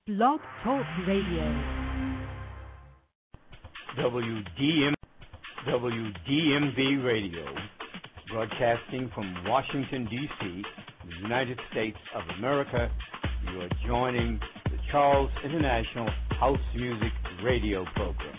Blog Talk Radio. WDMV Radio, broadcasting from Washington, D.C., the United States of America. You are joining the Charles International House Music Radio program.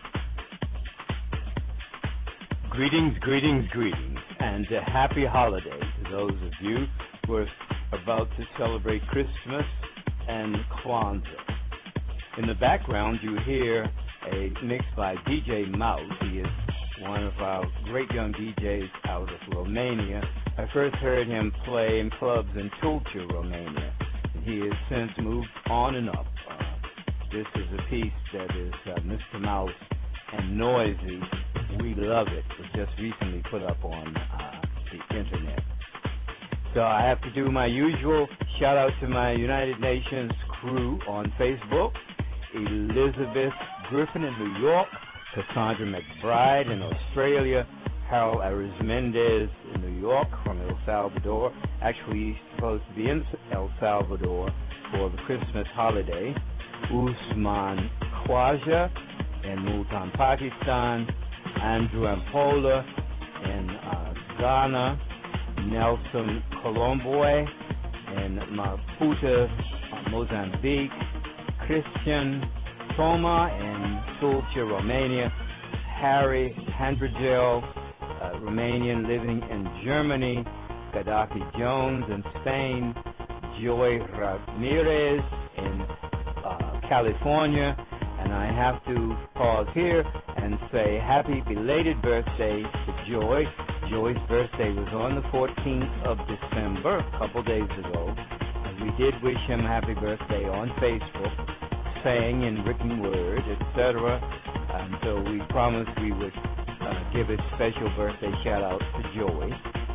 Greetings, greetings, greetings, and a happy holiday to those of you who are about to celebrate Christmas and Kwanzaa. In the background, you hear a mix by DJ Mouse. He is one of our great young DJs out of Romania. I first heard him play in clubs in Tulcea, Romania. He has since moved on and up. This is a piece that is Mr. Mouse and Noisy. We Love It. It was just recently put up on the internet. So I have to do my usual shout out to my United Nations crew on Facebook. Elizabeth Griffin in New York, Cassandra McBride in Australia, Harold Arizmendez in New York from El Salvador. Actually, he's supposed to be in El Salvador for the Christmas holiday. Usman Khwaja in Multan, Pakistan. Andrew Ampola in Ghana. Nelson Colomboy in Maputo, Mozambique. Christian Toma in Tulcea, Romania. Harry Handrigel, Romanian living in Germany. Gaddafi Jones in Spain. Joy Ramirez in California. And I have to pause here and say happy belated birthday to Joy. Joy's birthday was on the 14th of December, a couple days ago. And we did wish him happy birthday on Facebook, saying in written word, etc. And so we promised we would give a special birthday shout-out to Joy.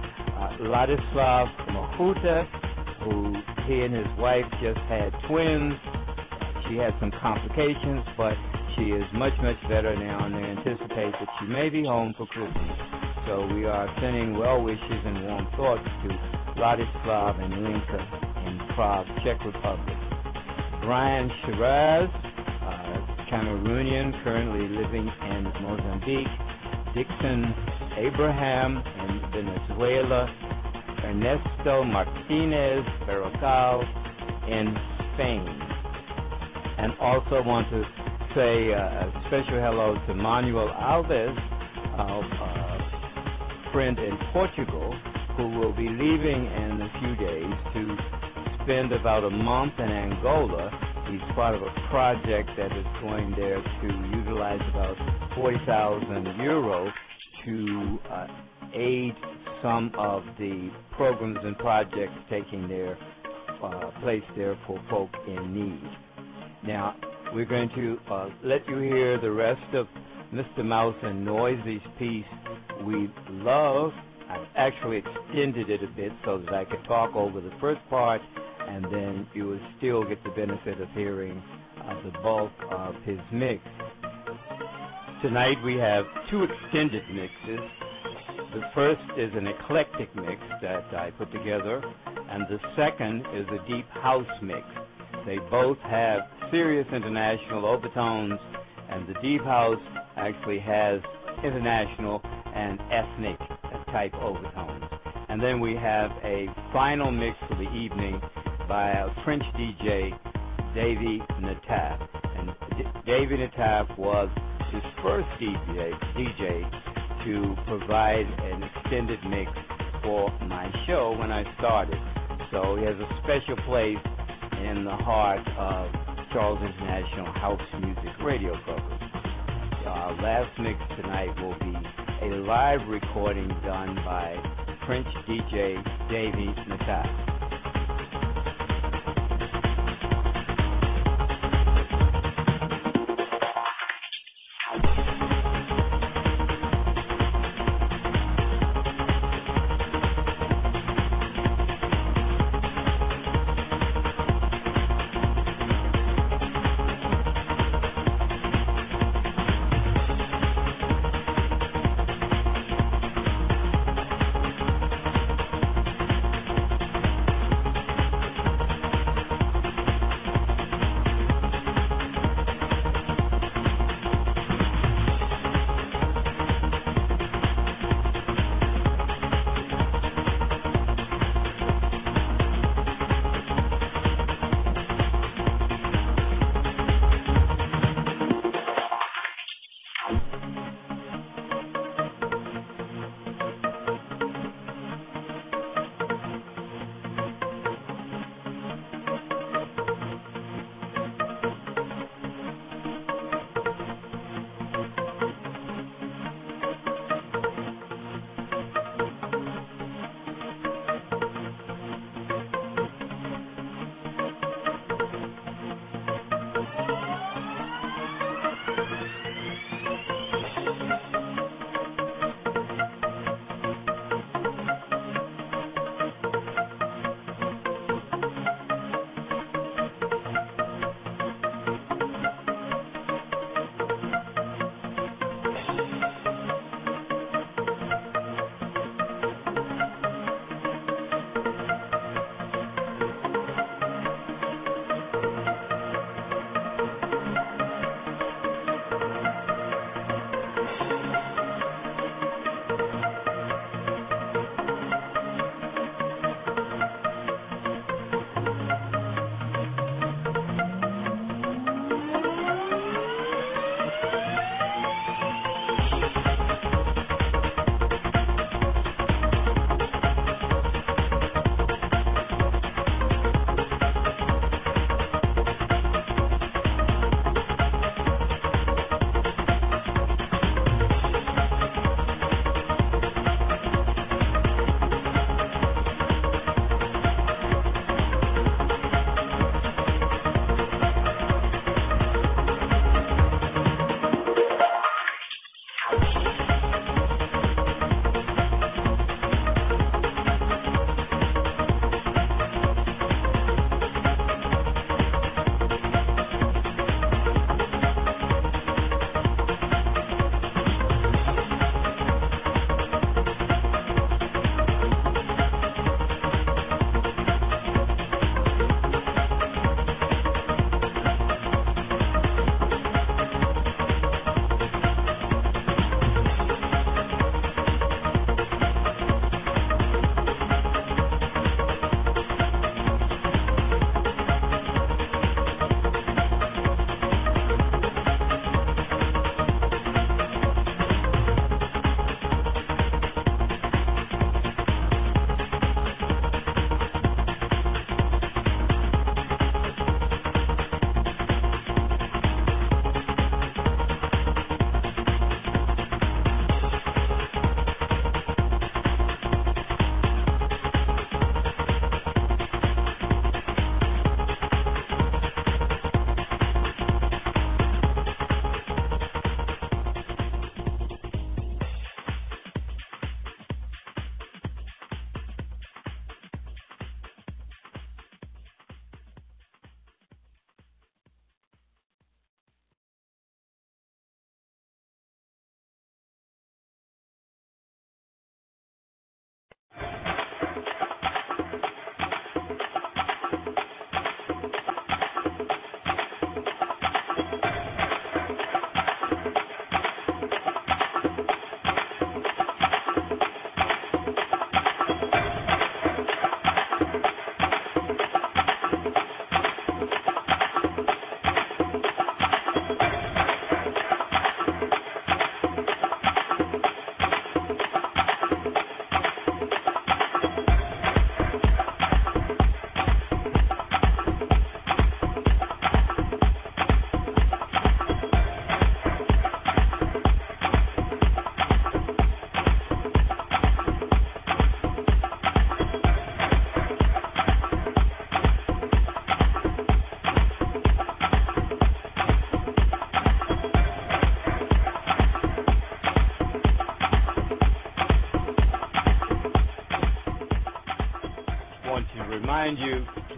Ladislav Mahuta, who he and his wife just had twins. She had some complications, but she is much, much better now, and they anticipate that she may be home for Christmas. So we are sending well wishes and warm thoughts to Ladislav and Linka in Prague, Czech Republic. Brian Shiraz, Cameroonian, currently living in Mozambique. Dixon Abraham in Venezuela. Ernesto Martinez Berrocal in Spain. And also want to say a special hello to Manuel Alves, our friend in Portugal, who will be leaving in a few days to spend about a month in Angola. He's part of a project that is going there to utilize about 40,000 euro to aid some of the programs and projects taking their place there for folk in need. Now, we're going to let you hear the rest of Mr. Mouse and Noisy's piece, We Love. I've actually extended it a bit so that I could talk over the first part, and then you will still get the benefit of hearing the bulk of his mix. Tonight we have two extended mixes. The first is an eclectic mix that I put together, and the second is a deep house mix. They both have serious international overtones, and the deep house actually has international and ethnic type overtones. And then we have a final mix for the evening by a French DJ, Davy Nataf. And Davy Nataf was his first DJ to provide an extended mix for my show when I started. So he has a special place in the heart of Charles International House Music Radio program. Our last mix tonight will be a live recording done by French DJ Davy Nataf.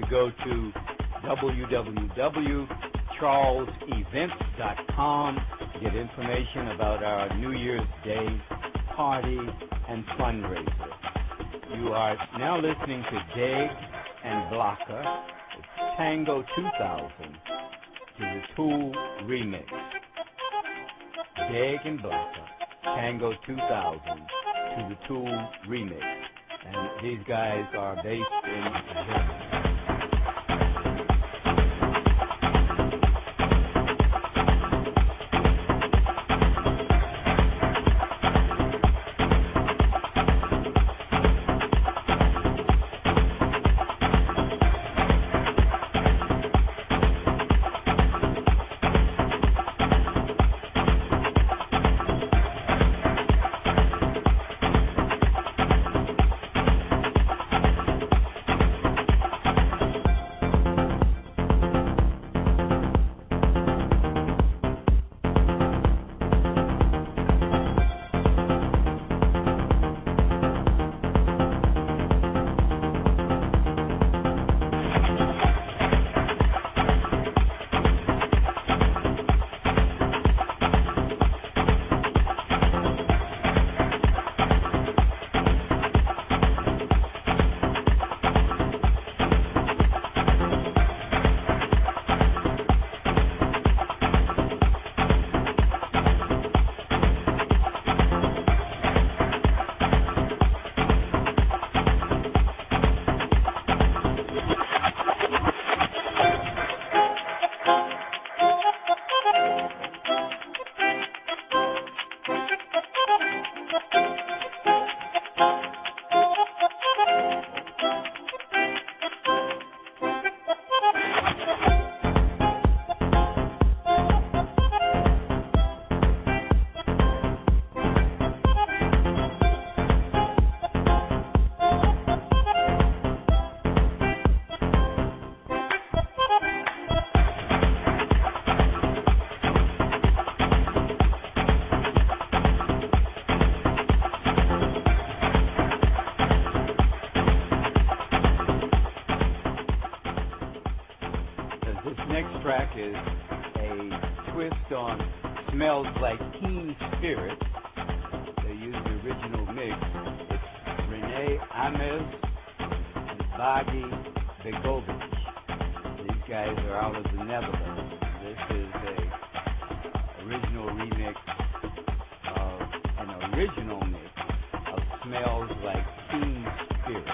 go to www.charlesevents.com to get information about our New Year's Day party and fundraiser. You are now listening to Deg and Blocker, Tango 2000, to the Tool remix. Deg and Blocker, Tango 2000, to the Tool remix. And these guys are based in Germany. Is a twist on Smells Like Teen Spirit. They use the original mix. It's Renee Ames and Bagi Begovic. These guys are out of the Netherlands. This is a original remix of an original mix of Smells Like Teen Spirit.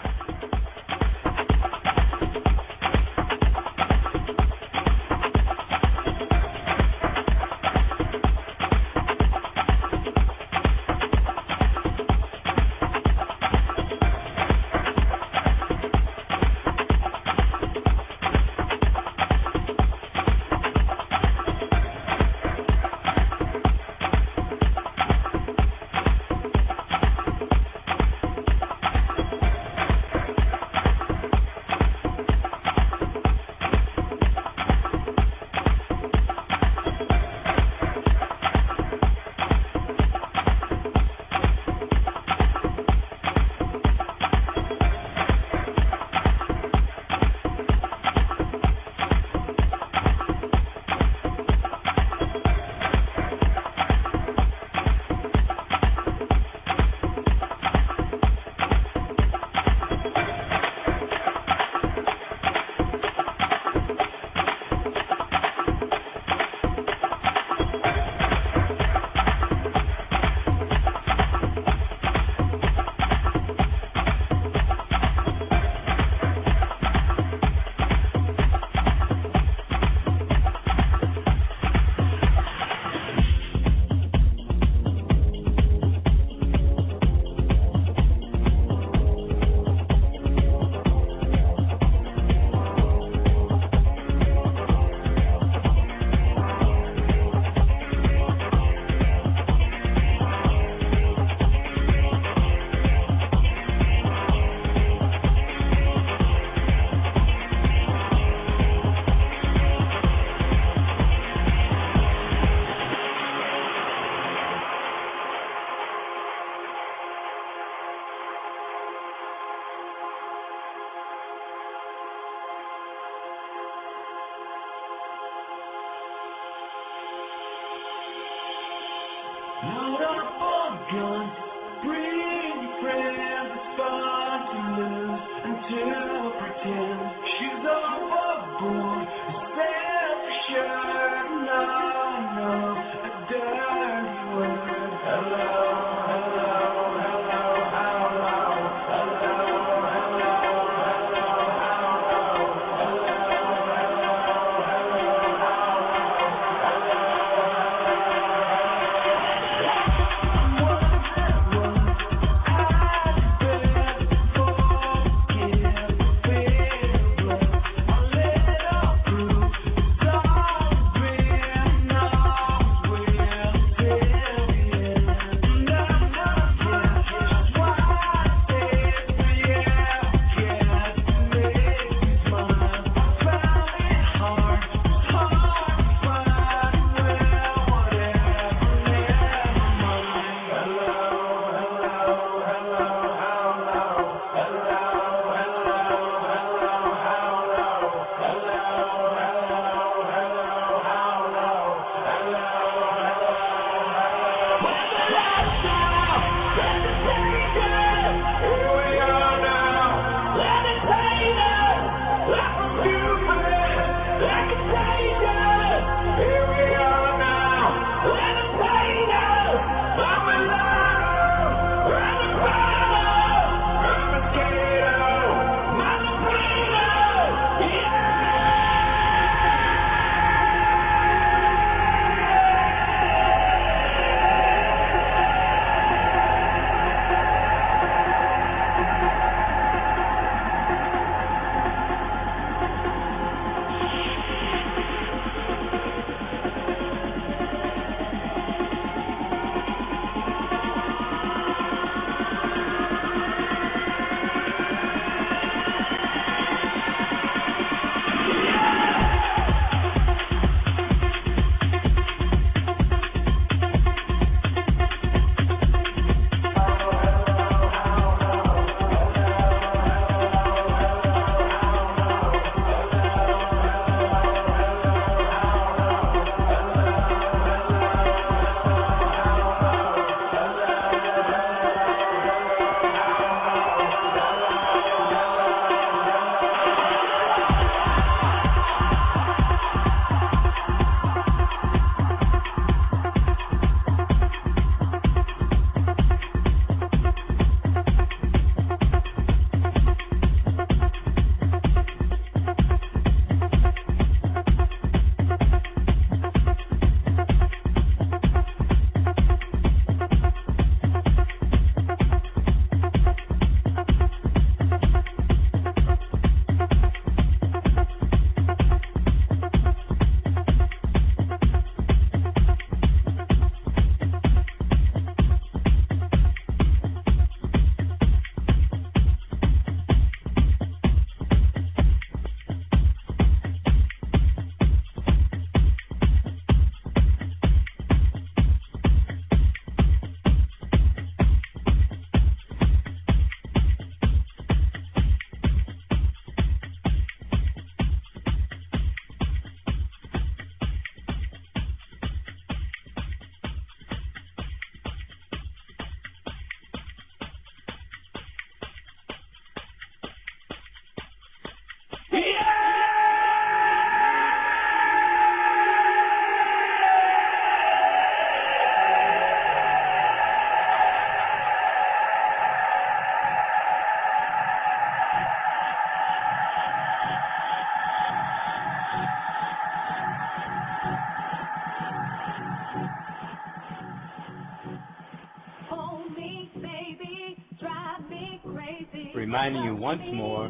Reminding you once more,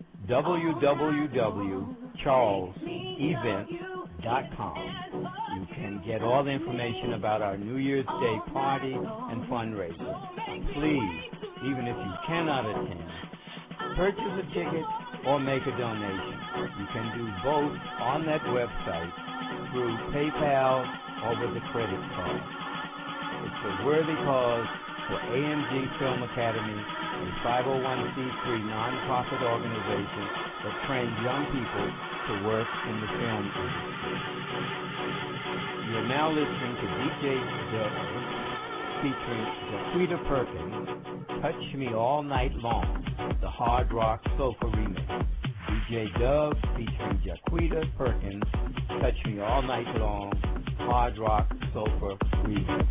www.charlesevents.com. You can get all the information about our New Year's Day party and fundraiser. Please, even if you cannot attend, purchase a ticket or make a donation. You can do both on that website through PayPal or with a credit card. It's a worthy cause for AMG Film Academy, a 501c3 nonprofit organization that trains young people to work in the film industry. You are now listening to DJ Joe featuring Jaquita Perkins, Touch Me All Night Long, the Hard Rock Sofa remix. DJ Dub featuring Jaquita Perkins, Touch Me All Night Long, Hard Rock Sofa remix.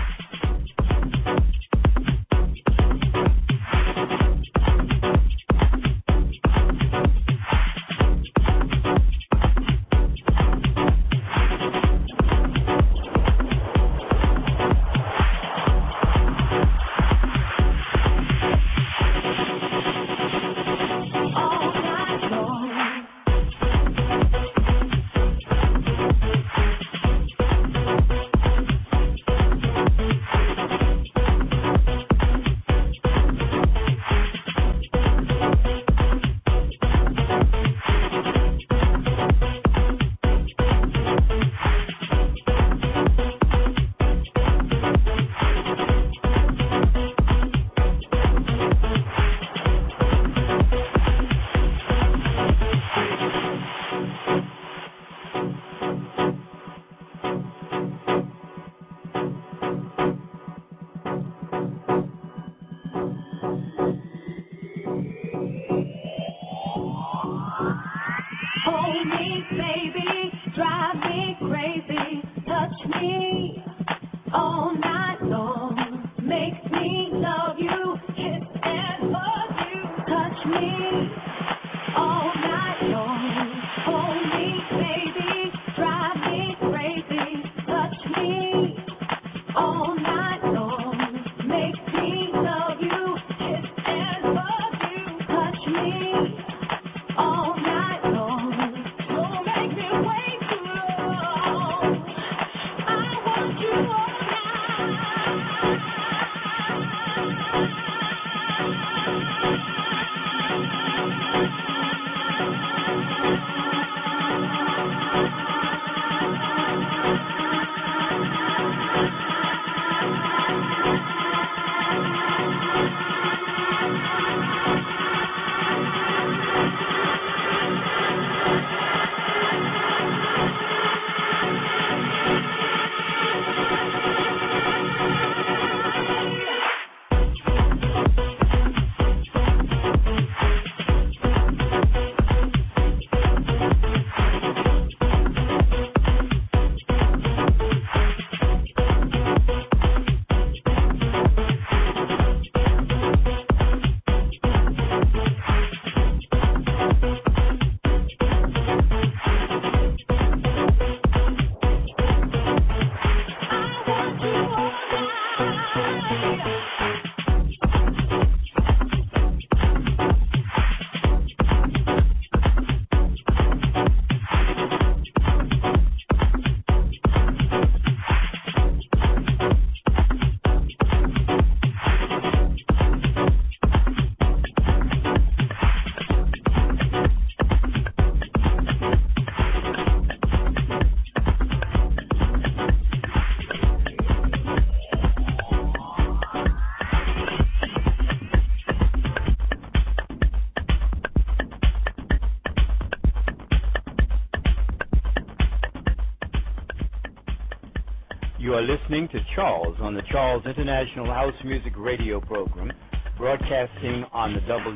You are listening to Charles on the Charles International House Music Radio Program, broadcasting on the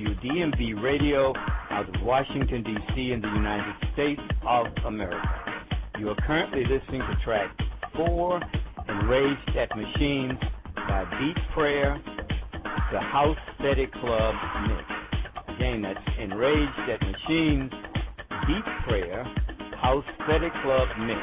WDMV Radio out of Washington, D.C. in the United States of America. You are currently listening to track 4, Enraged at Machines by Beat Prayer, the House Steady Club Mix. Again, that's Enraged at Machines, Beat Prayer, House Steady Club Mix.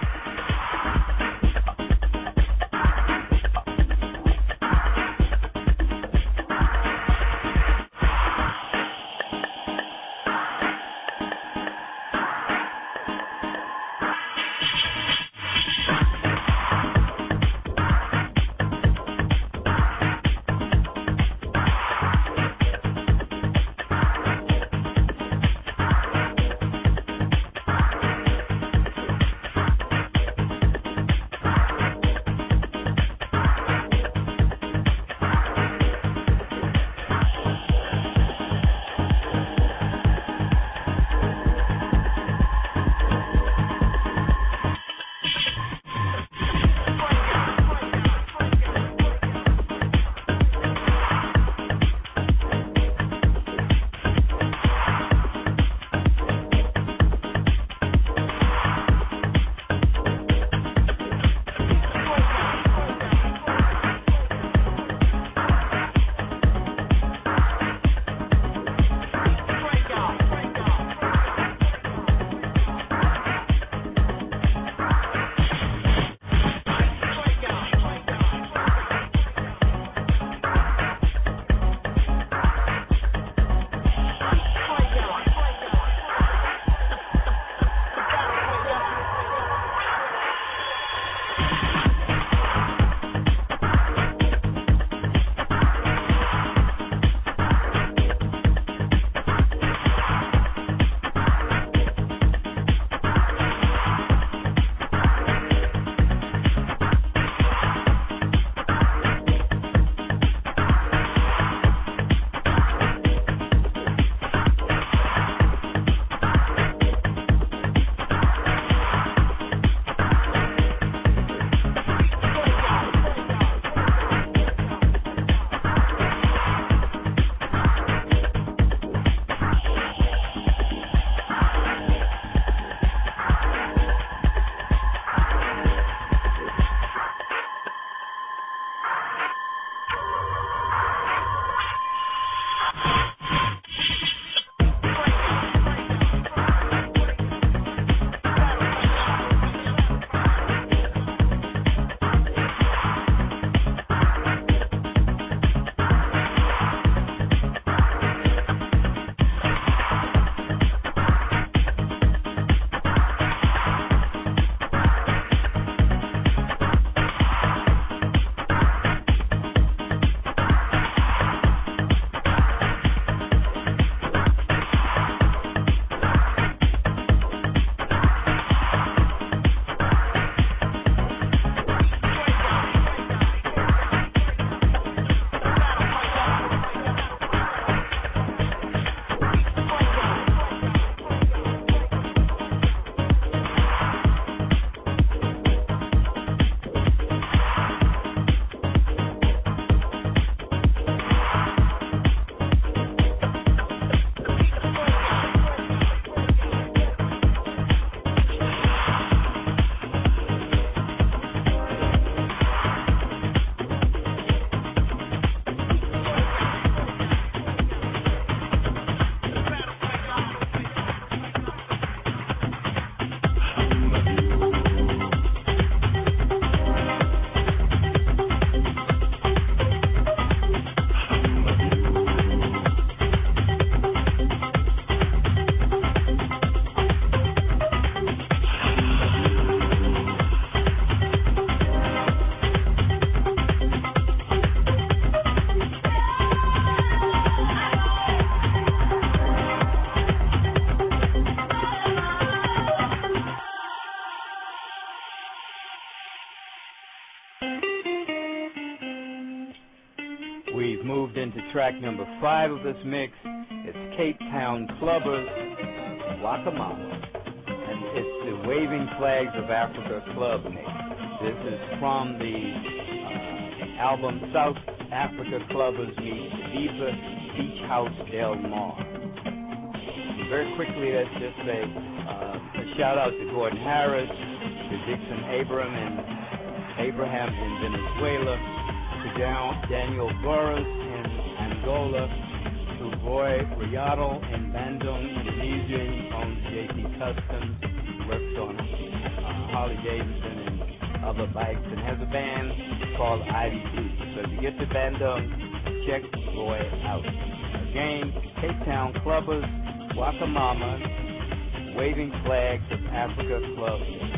we've moved into track number 5 of this mix. It's Cape Town Clubbers, Wakamama, and it's the Waving Flags of Africa club mix. This is from the album South Africa Clubbers meet Diva Beach House Del Mar. And very quickly, let's just say a shout out to Gordon Harris, to Dixon Abraham in Venezuela, to Daniel Boris in Angola, to Roy Riato in Bandung, Indonesia. He owns JT Customs, works on Harley Davidson and other bikes, and has a band called Ivy Blue. So if you get to Bandung, check Roy out. Again, Cape Town Clubbers, Wakamama, Waving Flags of Africa Club.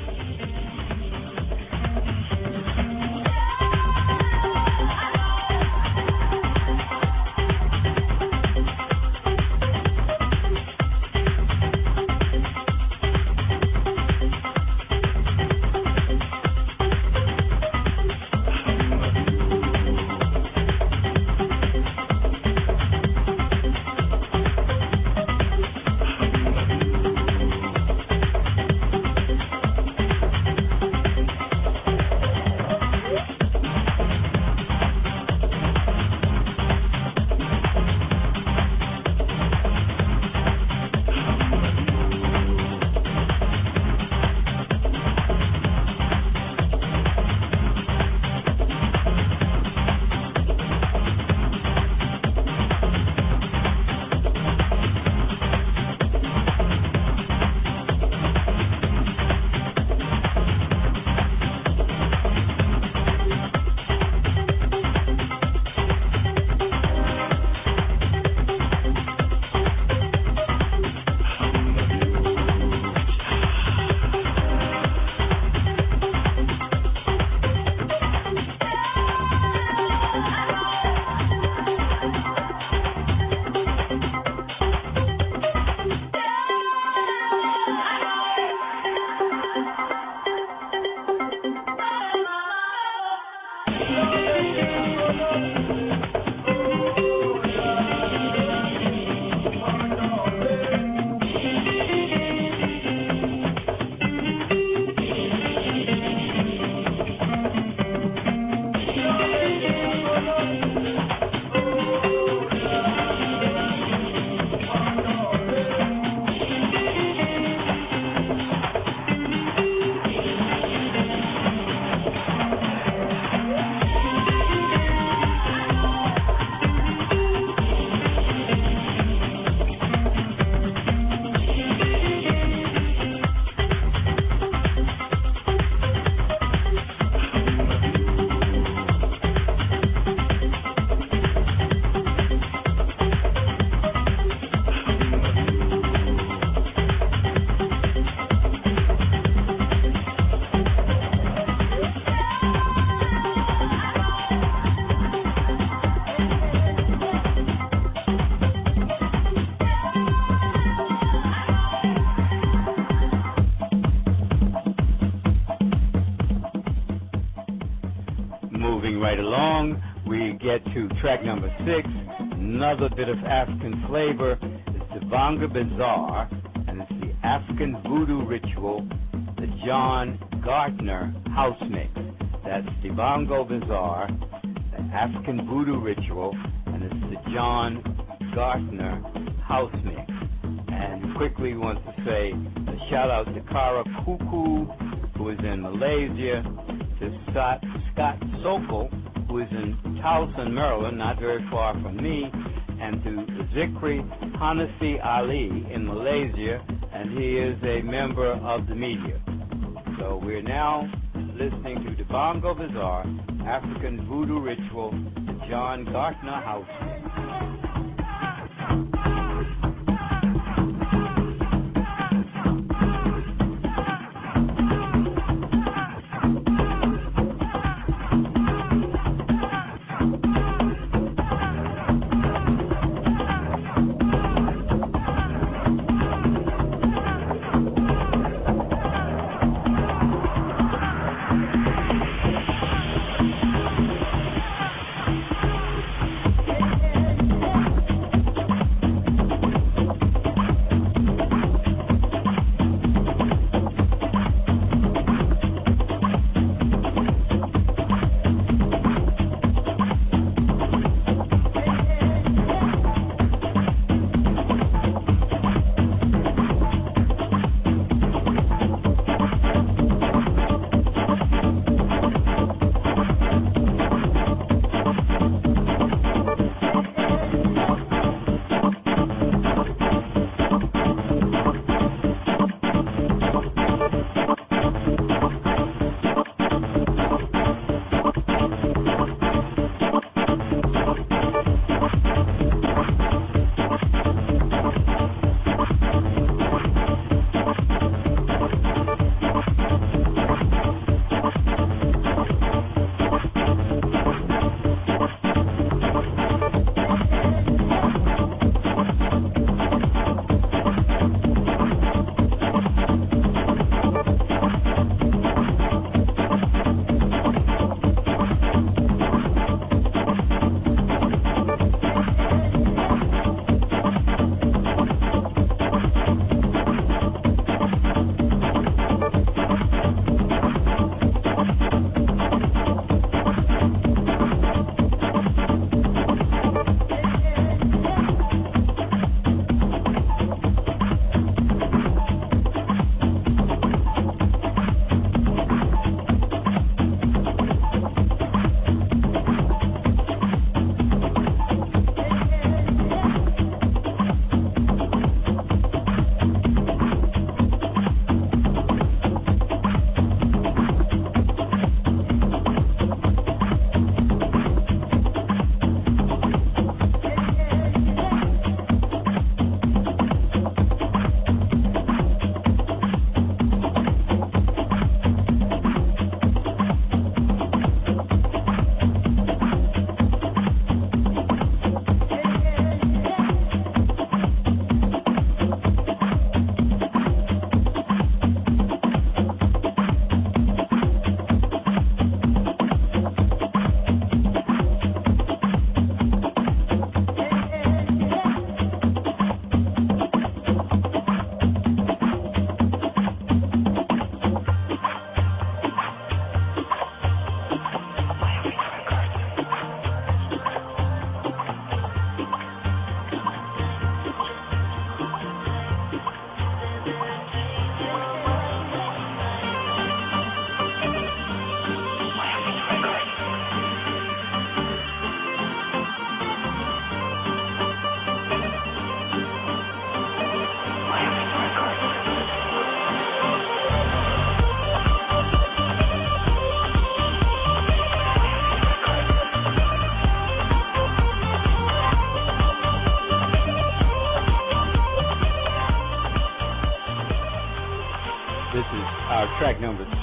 Right along, we get to track number 6, another bit of African flavor. It's the Vanga Bazaar, and it's the African Voodoo Ritual, the John Gardner House Mix. That's the Bongo Bazaar, the African Voodoo Ritual, and it's the John Gardner House Mix. And quickly want to say a shout out to Kara Kuku, who is in Malaysia, to Scott Sokol, who is in Towson, Maryland, not very far from me, and to Zikri Hanasi Ali in Malaysia, and he is a member of the media. So we're now listening to the Bongo Bazaar, African Voodoo Ritual, the John Gardner House Mix.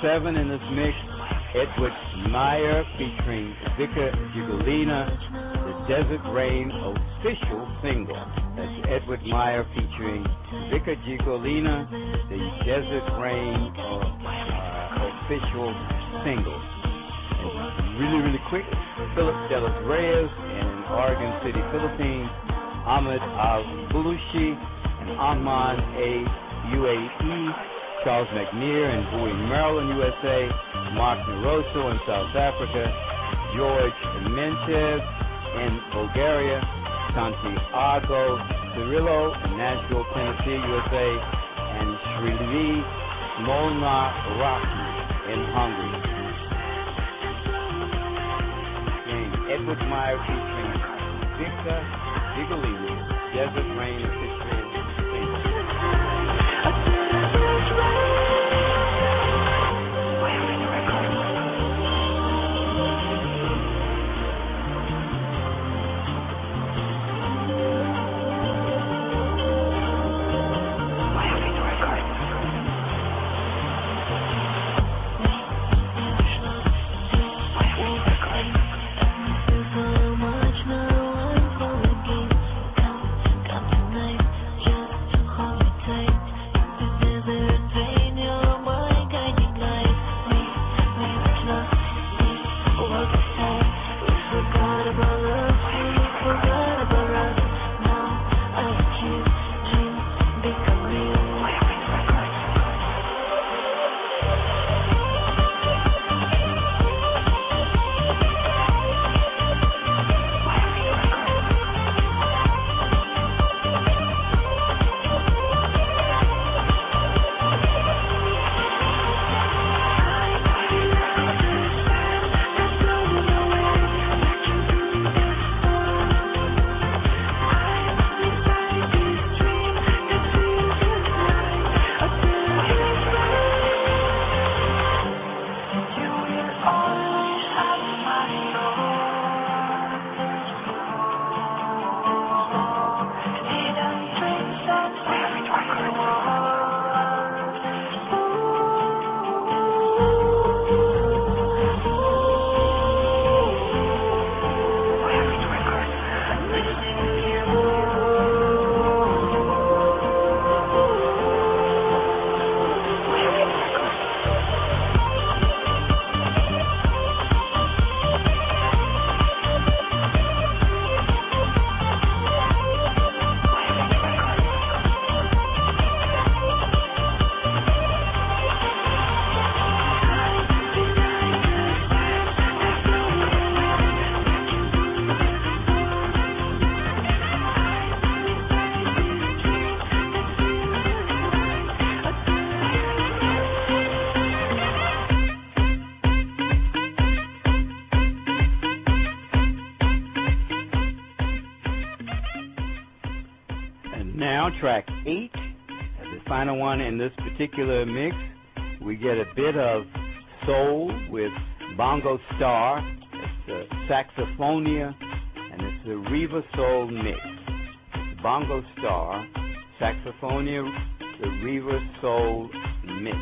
7 in this mix, Edward Meyer featuring Vika Gigolina, the Desert Rain official single. That's Edward Meyer featuring Vika Gigolina, the Desert Rain official single. And really, really quick, Philip De Los Reyes in Oregon City, Philippines, Ahmed Al-Bulushi and Ahmad A. UAE, Charles McNear in Bowie, Maryland, USA, Mark Neroso in South Africa, George Menchev in Bulgaria, Santiago Cirillo in Nashville, Tennessee, USA, and Shrili Molnaraki in Hungary. Edward Meyer featuring Vika Gigolina, Desert Rain official single. Track 8, the final one in this particular mix. We get a bit of soul with Bongo Star. It's the Saxophonia, and it's the Riva Soul mix. It's Bongo Star, Saxophonia, the Riva Soul mix.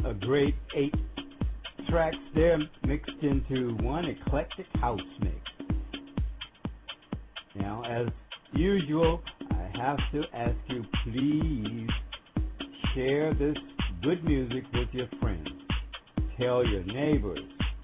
a great 8 tracks there mixed into one eclectic house mix. Now, as usual, I have to ask you, please share this good music with your friends. Tell your neighbors,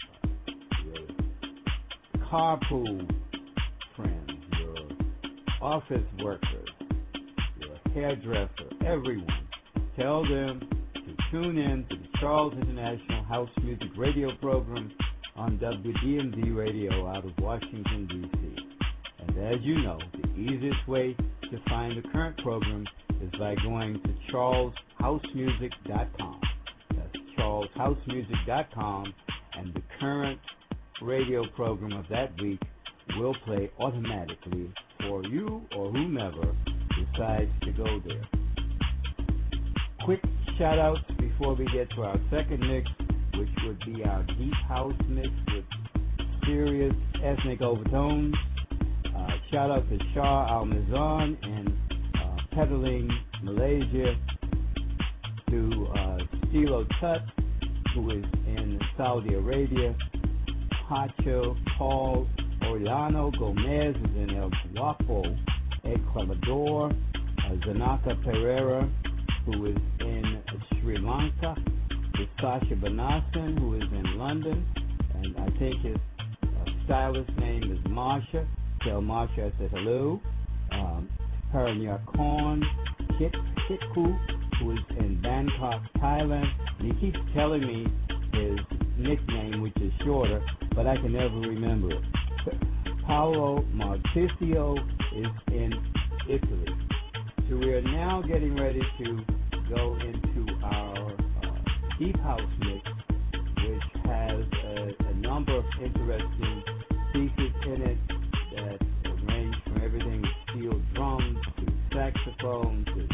your carpool friends, your office workers, your hairdresser, everyone. Tell them to tune in to the Charles International House Music Radio program on WDMV Radio out of Washington, D.C. And as you know, the easiest way to find the current program is by going to charleshousemusic.com. That's charleshousemusic.com, and the current radio program of that week will play automatically for you or whomever decides to go there. Quick shout-outs before we get to our second mix, which would be our deep house mix with serious ethnic overtones. Shout-out to Shah Al-Mizan in Petaling, Malaysia, to Stilo Tut, who is in Saudi Arabia. Pacho Paul Orlano Gomez is in El Guapo, Ecuador. Zanaka Pereira, who is in Sri Lanka. To Sasha Banasan, who is in London, and I think his stylist name is Marsha. Tell Marsha I said hello. Paranya Korn, Kitku, who is in Bangkok, Thailand. And he keeps telling me his nickname, which is shorter, but I can never remember it. Paolo Marticio is in Italy. So we are now getting ready to go into our deep house mix, which has a number of interesting pieces in it that range from everything to steel drums to saxophone to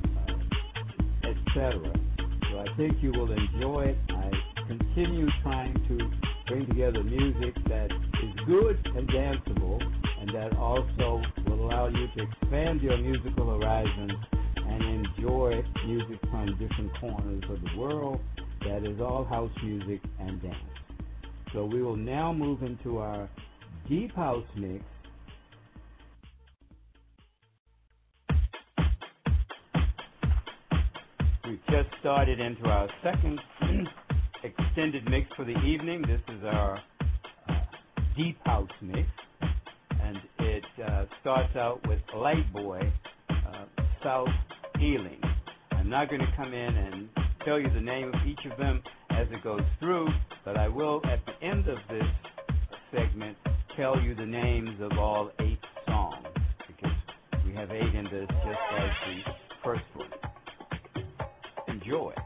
etc. So I think you will enjoy it. I continue trying to bring together music that is good and danceable, and that also will allow you to expand your musical horizons and enjoy music from different corners of the world that is all house music and dance. So we will now move into our deep house mix. We've just started into our second extended mix for the evening. This is our deep house mix, and it starts out with Light Boy, South Healing. I'm not going to come in and tell you the name of each of them as it goes through, but I will, at the end of this segment, tell you the names of all 8 songs, because we have 8 in this, just like the first one. Enjoy.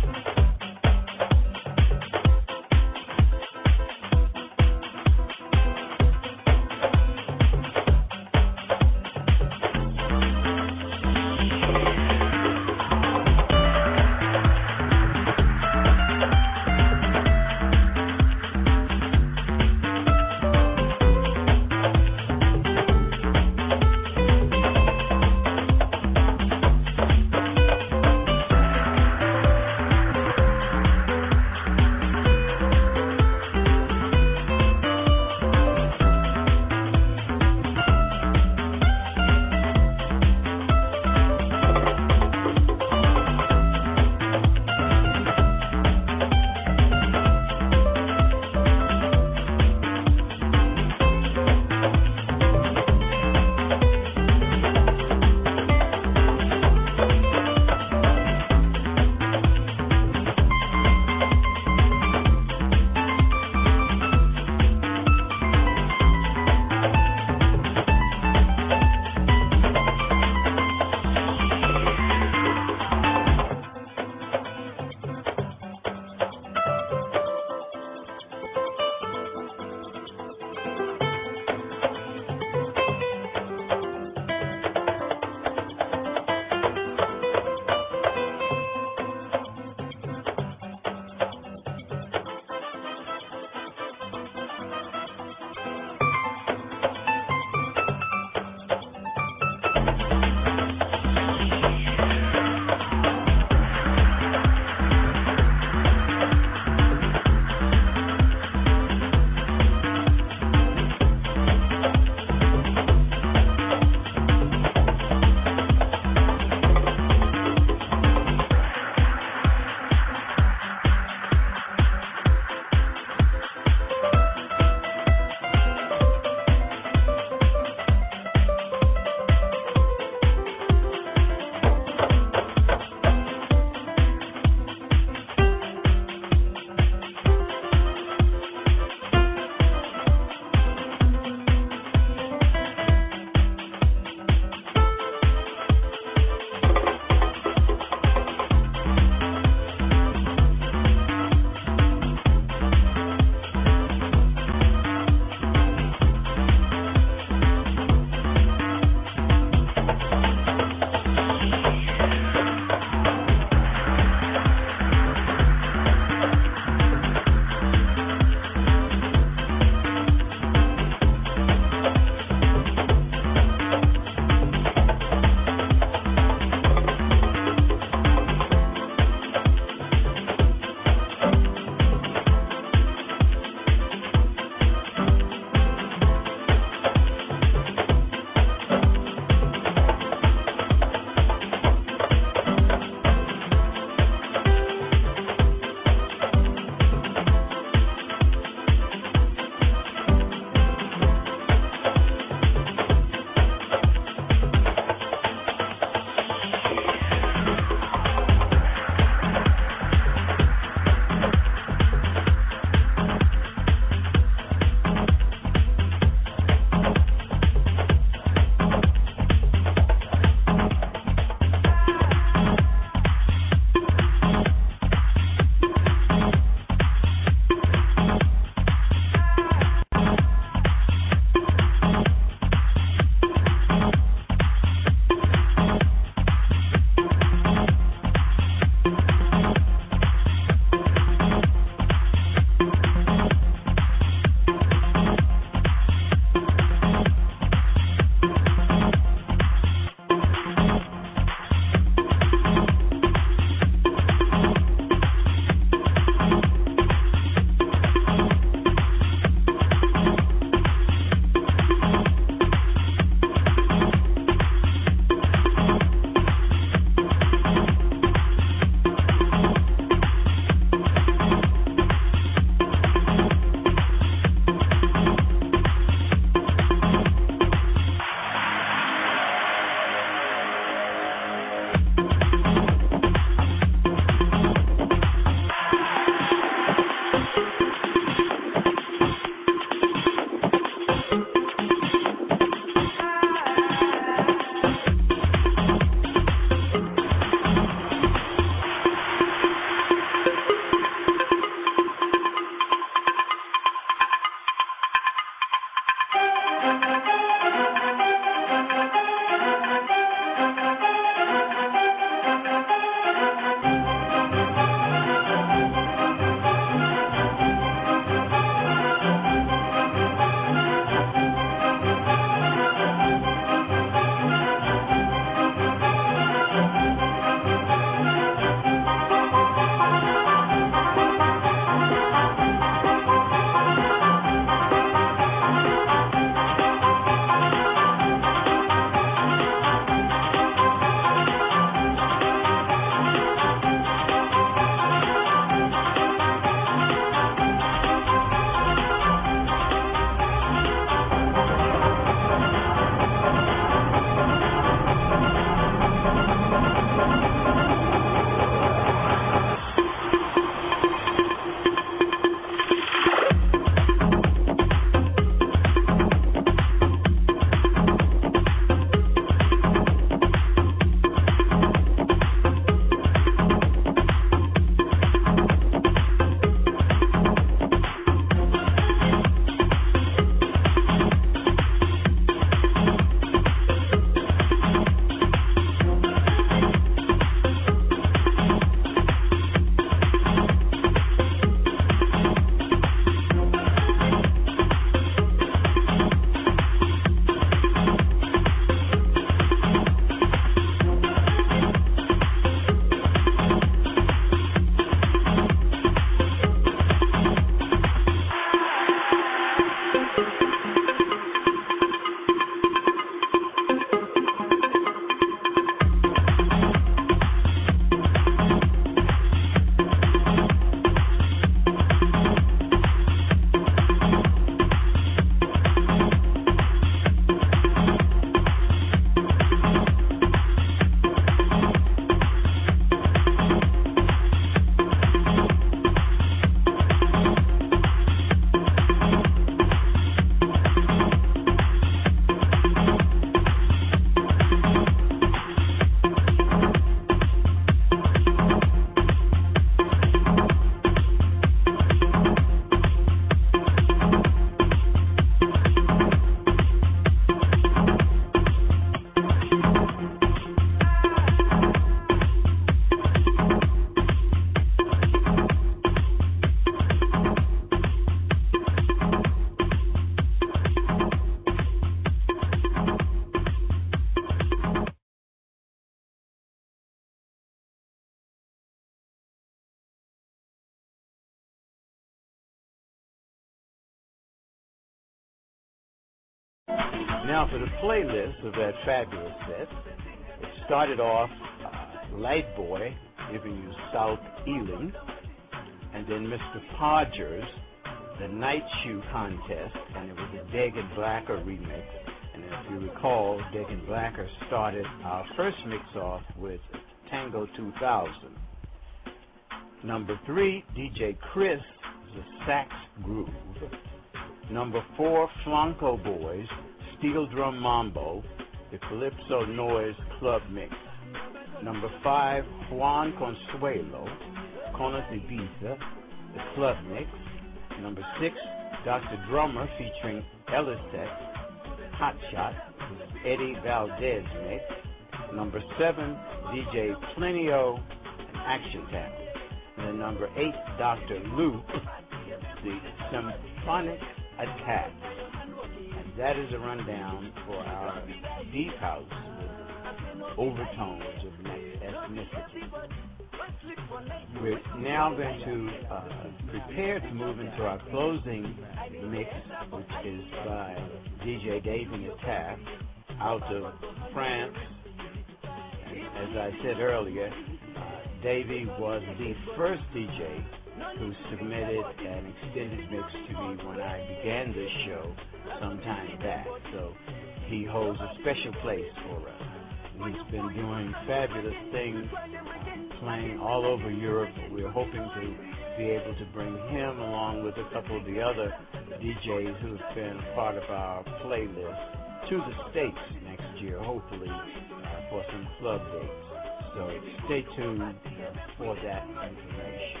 Now for the playlist of that fabulous set, it started off Light Boy giving you South Ealing, and then Mr. Podgers, the Night Shoe Contest, and it was a Dagan Blacker remix. And if you recall, Dagan Blacker started our first mix off with Tango 2000. Number 3, DJ Chris, the Sax Groove. Number 4, Flanco Boys, Steel Drum Mambo, the Calypso Noise Club Mix. Number 5, Juan Consuelo, Conas Ibiza, the Club Mix. Number 6, Dr. Drummer featuring Elisec, Hot Shot, Eddie Valdez Mix. Number 7, DJ Plenio, Action Tap. And then number 8, Dr. Luke, the Symphonic Attack. And that is a rundown for our deep house with overtones of ethnicity. We're now going to prepare to move into our closing mix, which is by DJ Davey Attack out of France. And as I said earlier, Davey was the first DJ who submitted an extended mix to me when I began this show some time back. So he holds a special place for us. He's been doing fabulous things, playing all over Europe. We're hoping to be able to bring him along with a couple of the other DJs who've been a part of our playlist to the States next year, hopefully, for some club dates. So stay tuned for that information.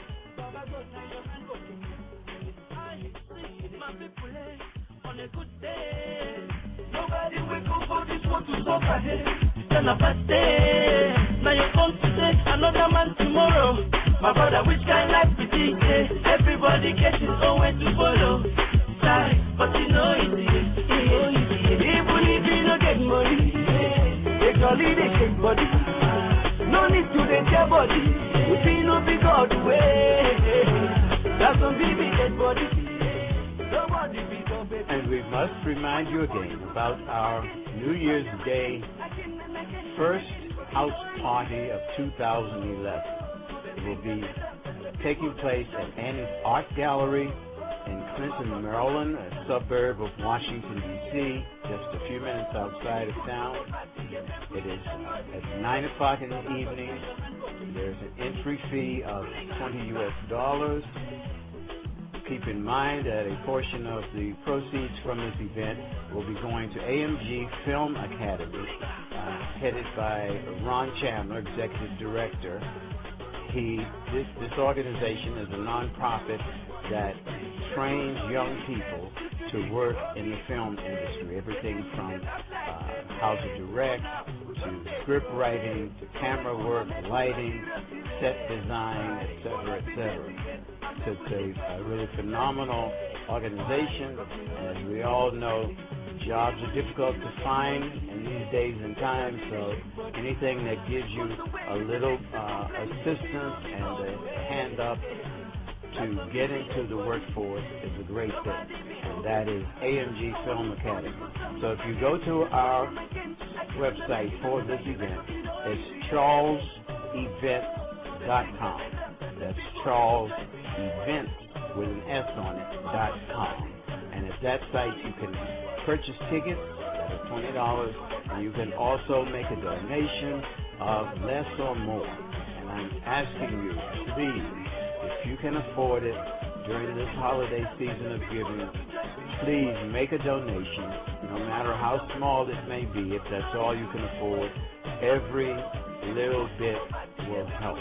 On a good day, nobody will go for this one to stop ahead. Tell a bad day. Now you're going to say another man tomorrow. My brother, which kind life we think? Everybody gets his own way to follow. But you know it's easy. Even if you don't get money, they call it a shake body. No need to let your body. We see no big God way. That's some baby dead body. Nobody be so baby. And we must remind you again about our New Year's Day first house party of 2011. It will be taking place at Annie's Art Gallery in Clinton, Maryland, a suburb of Washington, D.C., just a few minutes outside of town. It is at 9 o'clock in the evening. There's an entry fee of $20 US. Keep in mind that a portion of the proceeds from this event will be going to AMG Film Academy, headed by Ron Chandler, Executive Director. This organization is a nonprofit that trains young people to work in the film industry, everything from how to direct, to script writing, to camera work, lighting, set design, etc., etc. So it's a really phenomenal organization. As we all know, jobs are difficult to find in these days and times, so anything that gives you a little assistance and a hand up to get into the workforce is a great thing, and that is AMG Film Academy. So if you go to our website for this event, it's charlesevents.com. That's charlesevents with an S on it, .com. And at that site you can purchase tickets that are $20, and you can also make a donation of less or more. And I'm asking you, please, if you can afford it during this holiday season of giving, please make a donation, no matter how small it may be. If that's all you can afford, every little bit will help.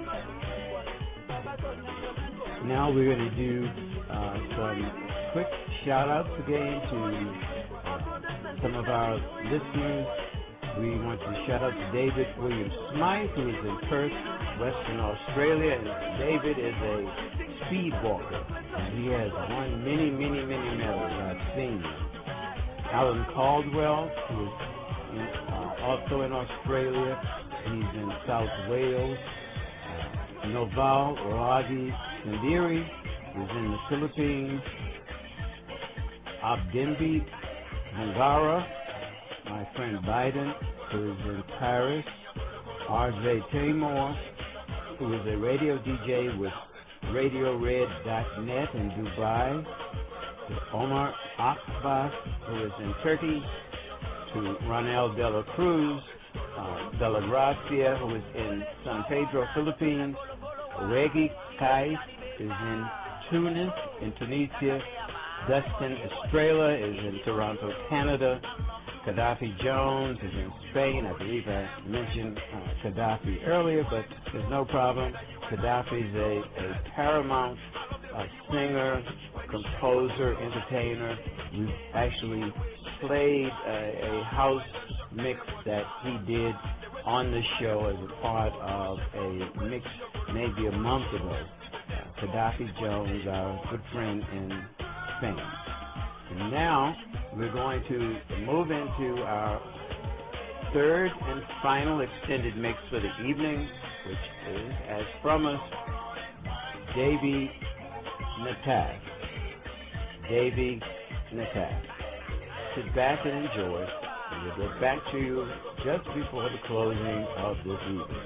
Now we're going to do some quick shout-outs again to some of our listeners. We want to shout out to David William Smythe, who is in Perth, Western Australia. And David is a speed walker, and he has won many medals. I've seen him. Alan Caldwell, who is also in Australia. He's in South Wales. Noval Oragi Sandiri is in the Philippines. Abdimbi Hangara my friend Biden, who is in Paris, RJ Tamor, who is a radio DJ with RadioRed.net in Dubai, to Omar Akbas, who is in Turkey, to Ronel De La Cruz, De La Gracia, who is in San Pedro, Philippines, Reggie Kais is in Tunis, in Tunisia, Dustin Estrella is in Toronto, Canada, Gaddafi Jones is in Spain. I believe I mentioned Gaddafi earlier, but there's no problem. Gaddafi is a paramount singer, composer, entertainer. We actually played a house mix that he did on the show as a part of a mix maybe a month ago. Gaddafi Jones, our good friend in Spain. And now we're going to move into our third and final extended mix for the evening, which is, as promised, Davy Nataf. Davy Nataf. Sit back and enjoy, and we'll get back to you just before the closing of this evening.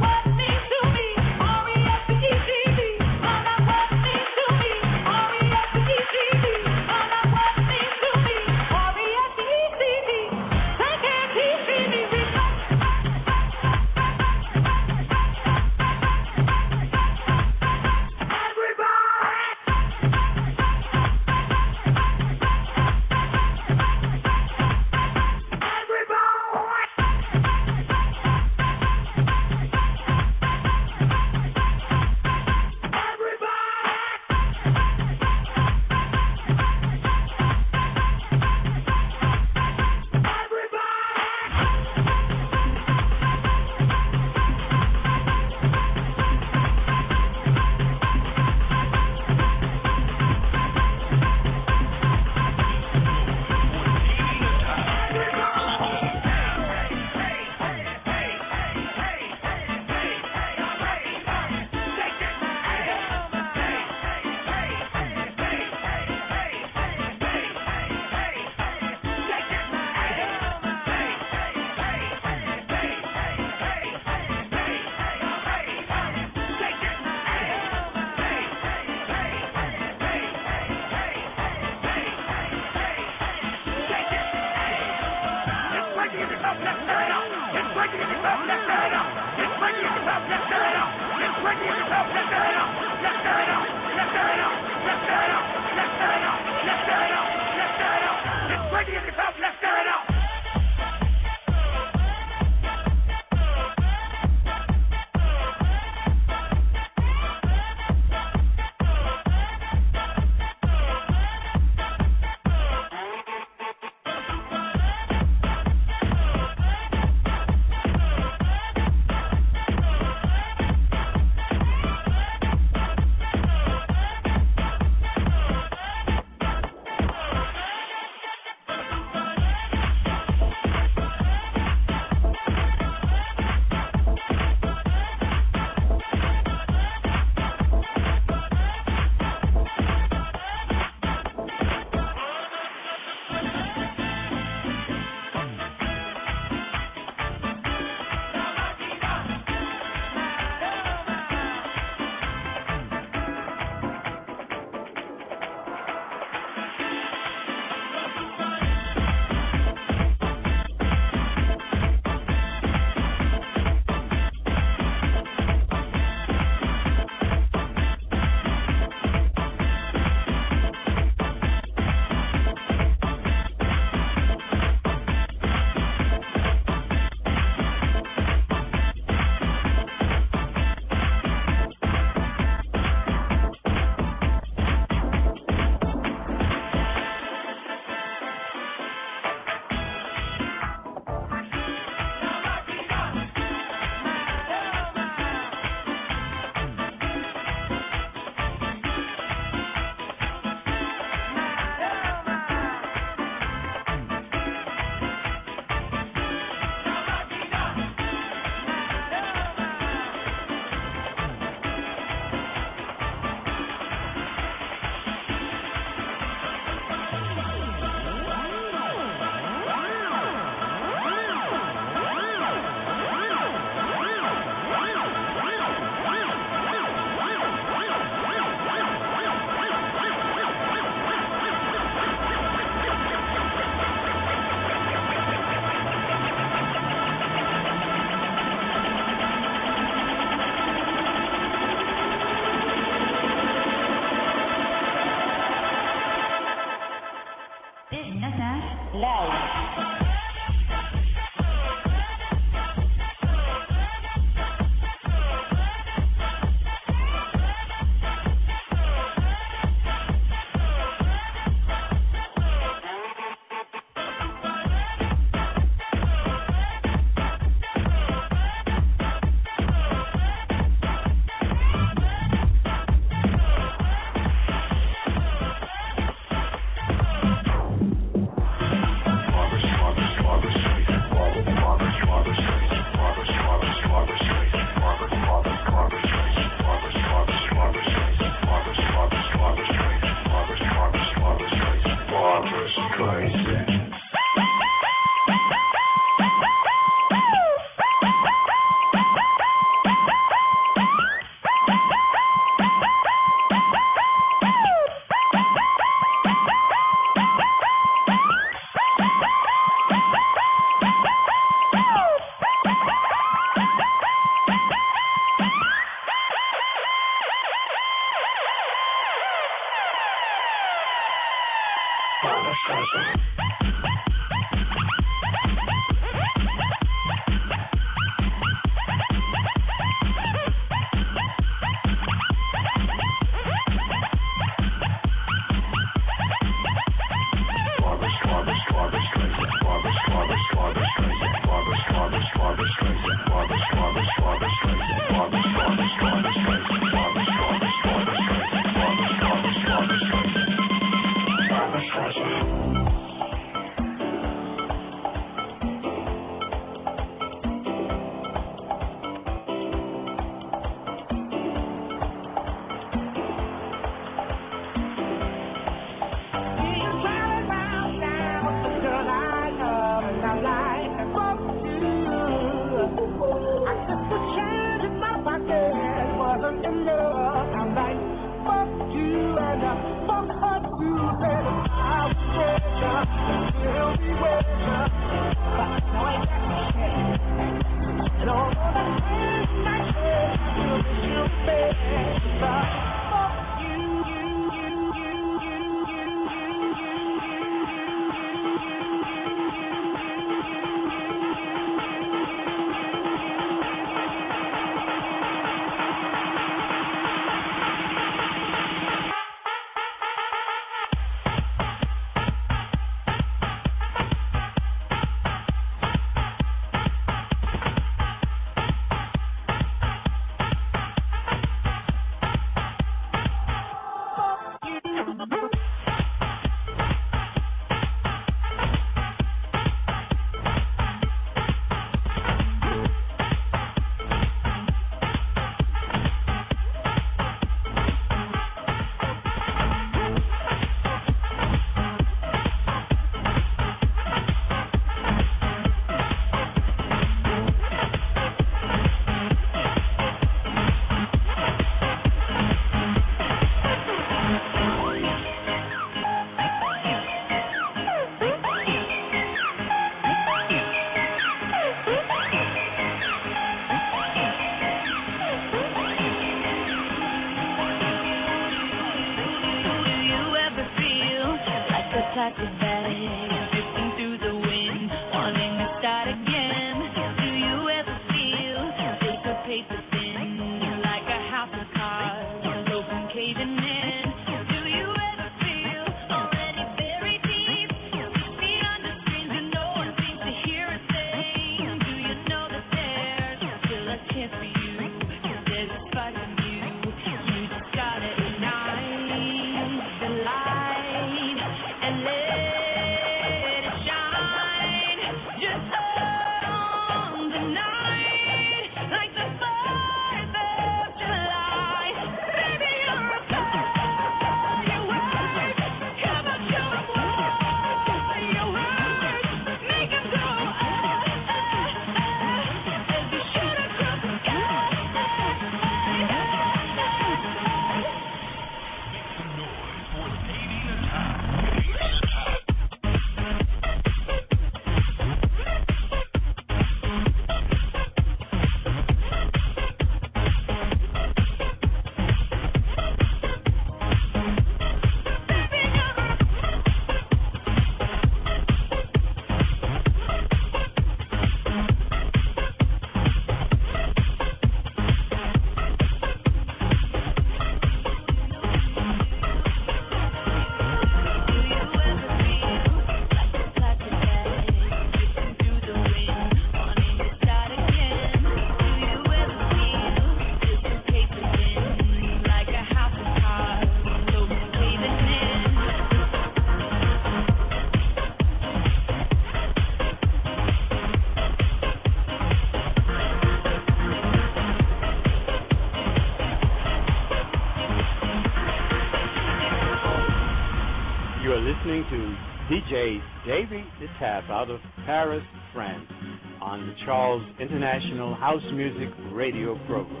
listening to DJ Davey DeTap out of Paris, France, on the Charles International House Music Radio Program.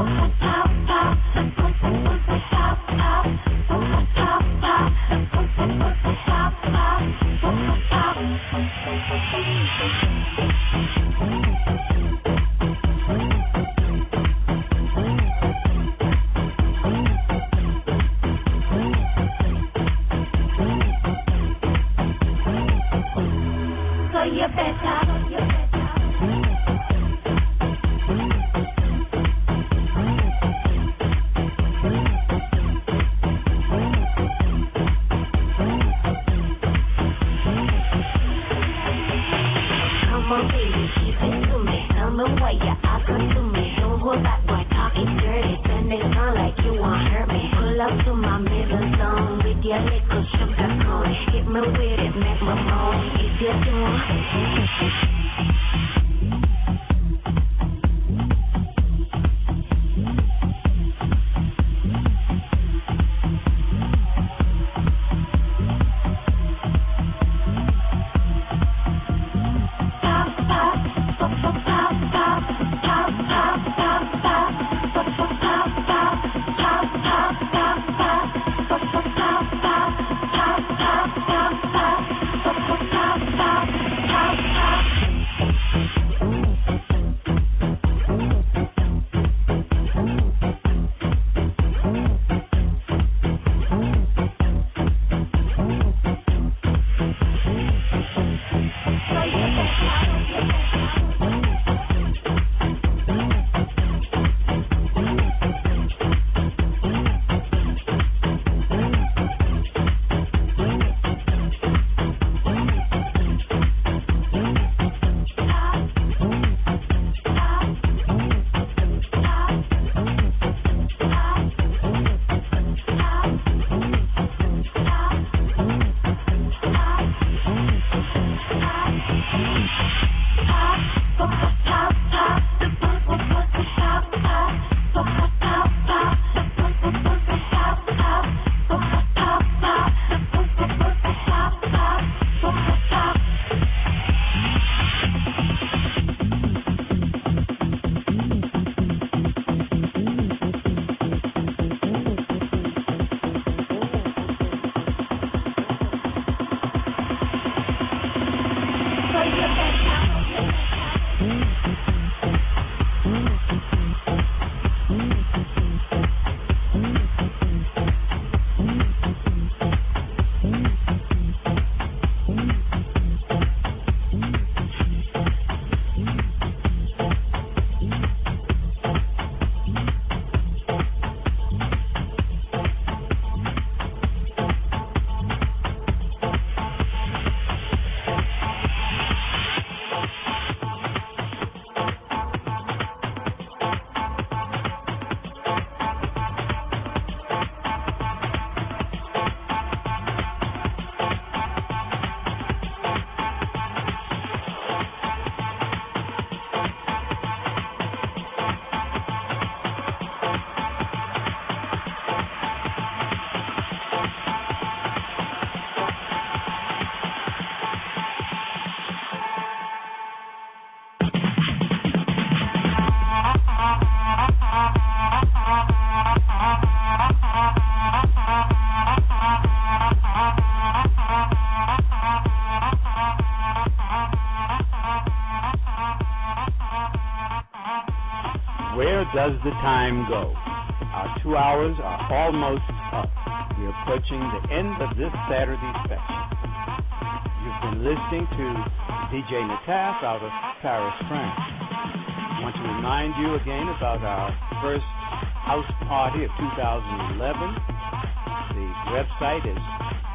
Where does the time go? Our 2 hours are almost up. We're approaching the end of this Saturday special. You've been listening to DJ Nataf out of Paris, France. I want to remind you again about our first house party of 2011. The website is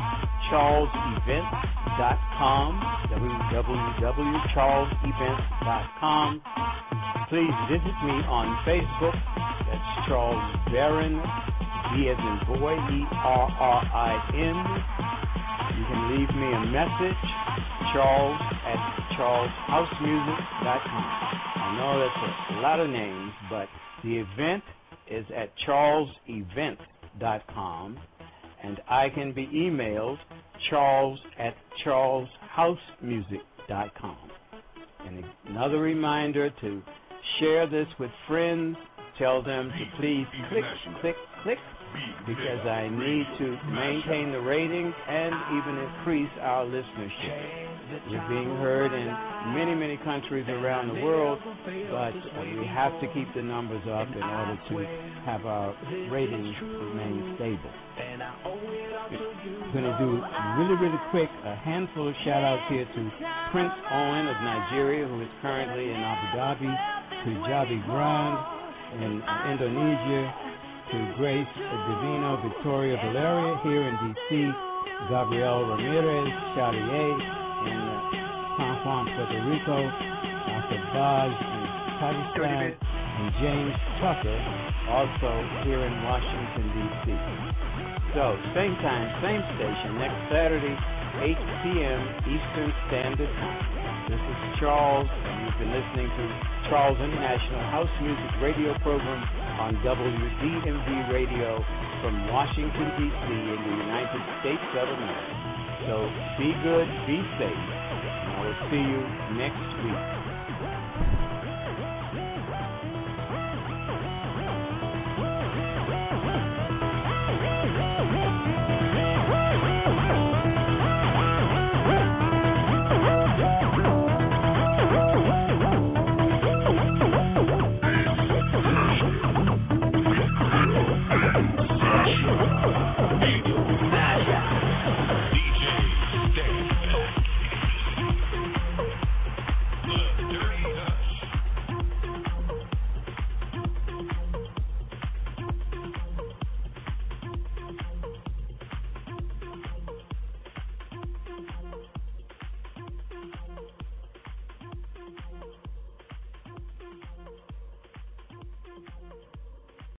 charlesevents.com, www.charlesevents.com. Please visit me on Facebook. That's Charles Berrin, B as in boy, E-R-R-I-N. You can leave me a message, charles@charleshousemusic.com. I know that's a lot of names, but the event is at charlesevents.com, and I can be emailed, charles@charleshousemusic.com. And another reminder to share this with friends Tell them to please click, because I need to maintain the ratings and even increase our listenership. We're being heard in many, many countries around the world, but we have to keep the numbers up in order to have our ratings remain stable. I'm going to do really, really quick a handful of shout-outs here to Prince Owen of Nigeria, who is currently in Abu Dhabi, to Javi Grande in Indonesia, to Grace Divino Victoria Valeria here in D.C., Gabriel Ramirez Charrier in San Juan, Puerto Rico, Dr. Baj in Pakistan, and James Tucker also here in Washington, D.C. So, same time, same station, next Saturday, 8 p.m. Eastern Standard Time. This is Charles, and you've been listening to Charles International House Music Radio Program on WDMV Radio from Washington, D.C. in the United States of America. So be good, be safe, and I will see you next week.